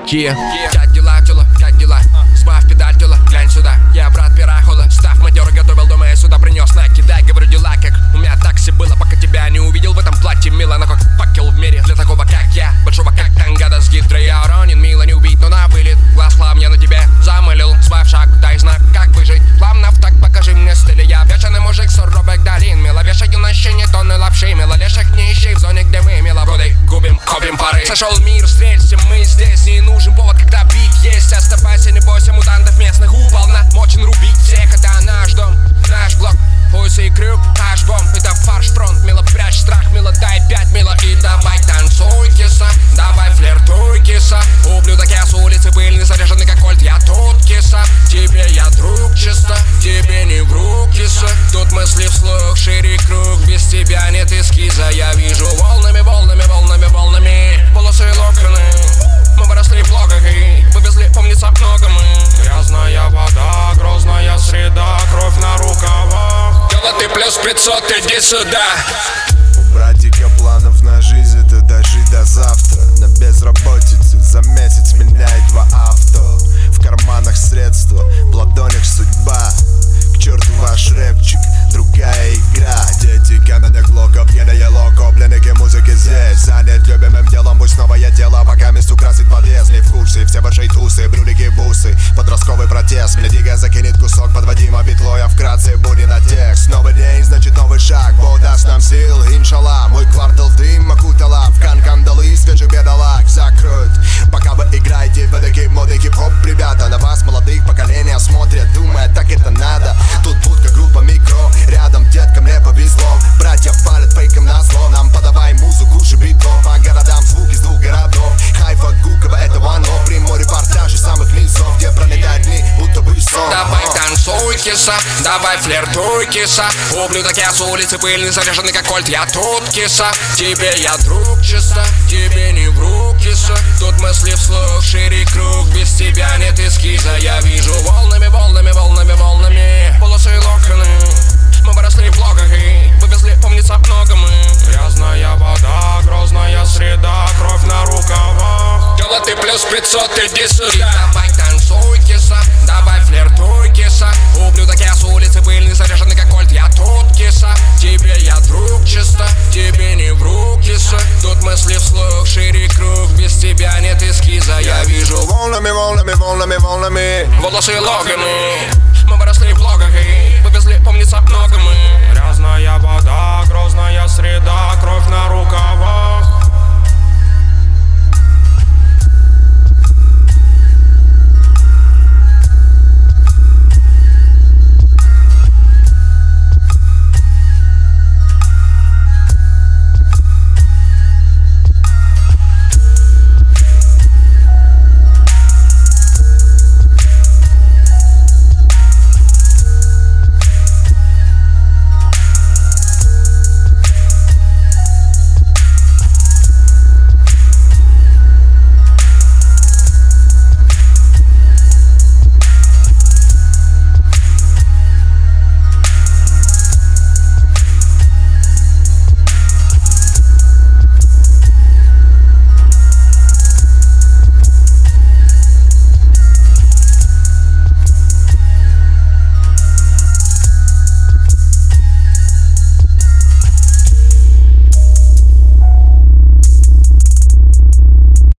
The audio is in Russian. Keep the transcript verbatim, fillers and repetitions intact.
Kia. Как дела, тела, как дела? Сбавь педаль, тела, глянь сюда. Я брат Пирахола, став майора, готовил дома, я сюда принес. Накидай, говорю, дела, как у меня такси было, пока тебя не увидел в этом платье. Мило, но как факел в мире для такого, как я. Большого, как Тангада с гидрой. Я уронен, мило, не убить, но на вылет. Глаз хлам я на тебе замылил. Сбавь шаг, дай знак, как выжить. Плавно в так, покажи мне стиль. Я бешеный мужик, суровых долин. Мило, вешаю на щене тонны лапши. Мило, леших не ищи в зоне, где мы миловодой губим, копим пары. Сошел мир, стрелься, мы здесь. Не нужен повод, когда бит есть. Оставайся, не бойся мутантов местных. Упал намочен, рубить всех. Это наш дом, наш блок. Пусть и крюк, аж бомб. Это фарш фронт, мило, прячь страх. Мило, дай пять, мило, и давай танцуй, киса. Давай флиртуй, киса. Ублюдок, я с улицы пыльный, заряженный как кольт. Я тут, киса, тебе я друг чисто. Тебе не вру, киса. Тут мысли вслух, шире круг. Без тебя нет эскиза. Я вижу волнами, волнами, волнами, волнами. Волосы локоны. Мы выросли в блогах и вывезли, помнится, много мы. Грязная вода, грозная среда, кровь на рукавах. Дело ты плюс пятьсот, иди сюда. У братика планов на жизнь, это дожить до завтра. На безработице за месяц меняет два авто. В карманах средства, в ладонях судьба. К черту ваш рэпчик, другая игра. Дети каменных блоков, едая локо. Пленники музыки здесь, занят любимым делом. Пусть новое тело пока месту красит подъезд. Не в курсе, все ваши тусы, брюлики, бусы. Подростковый протест, мелодига закинет кусок. Подводимо битло, я вкратце буди на текст. Новый день, значит новый шаг. Бог даст нам сил, иншалла. Мой квартал в дым окутала. В кан-кандалы свежих бедолаг закроют. Пока вы играете в эдакий модный хип-хоп, ребята. На вас молодых поколения смотрят, думая, так это надо. Тут будка, группа, микро. Рядом деткам не повезло. Братья палят фейком на зло. Нам подавай музыку, шибитов. По городам звук из двух городов. Хайфа, Гуково, это вано. Прямой репортаж из самых низов, где пролетают дни, будто бы сон. Давай танцуй, киса, давай флиртуй, киса. Ублюдок, я с улицы пыльный, заряженный как кольт. Я тут, киса, тебе я друг чисто. Тебе не вру, киса. Тут мысли вслух, шире круг. Без тебя нет эскиза. Я вижу волнами, волнами, волнами, волнами. Волосы локоны. Мы выросли в блогах и вывезли, помнится, много мы. Грязная вода, грозная среда, кровь на рукавах. Дело ты плюс пятьсот, иди сюда. Давай танцуй, киса, давай флиртуй, киса. Ублюдок, я с улицы пыльный, заряженный как кольт. Я тут, киса, тебе я друг чисто. Тебе не вру, киса. Тут мысли вслух, шире круг. Без тебя нет эскиза. Я вижу волнами, волнами, волнами, волнами. Волосы локоны.